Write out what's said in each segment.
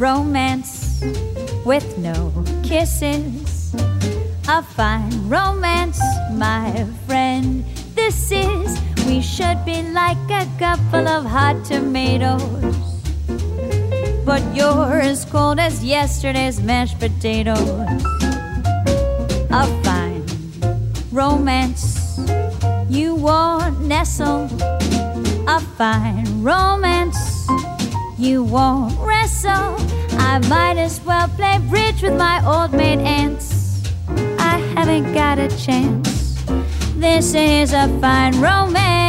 romance with no kisses. A fine romance, my friend, this is. We should be like a couple of hot tomatoes, but you're as cold as yesterday's mashed potatoes. A fine romance, you won't nestle. A fine romance, you won't wrestle. I might as well play bridge with my old maid aunts. I haven't got a chance. This is a fine romance.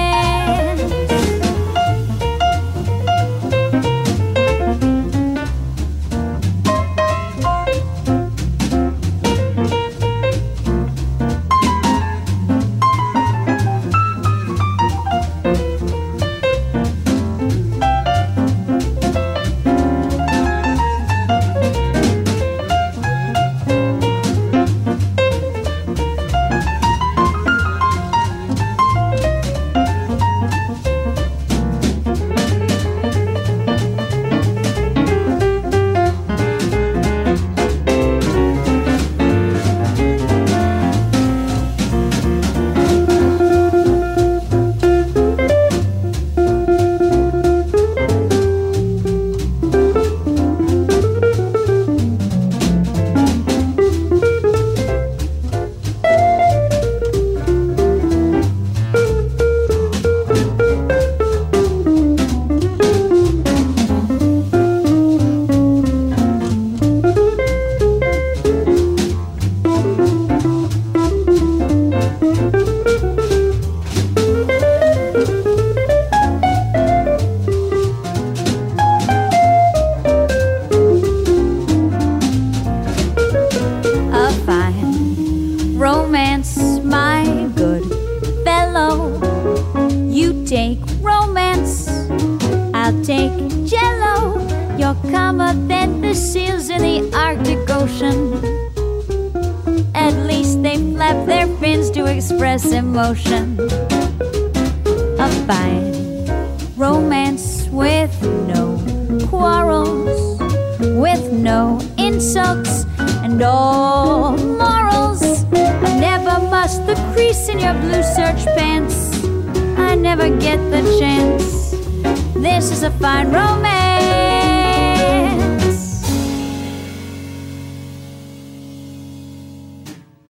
Emotion. A fine romance with no quarrels, with no insults and all morals. I never bust the crease in your blue serge pants. I never get the chance. This is a fine romance.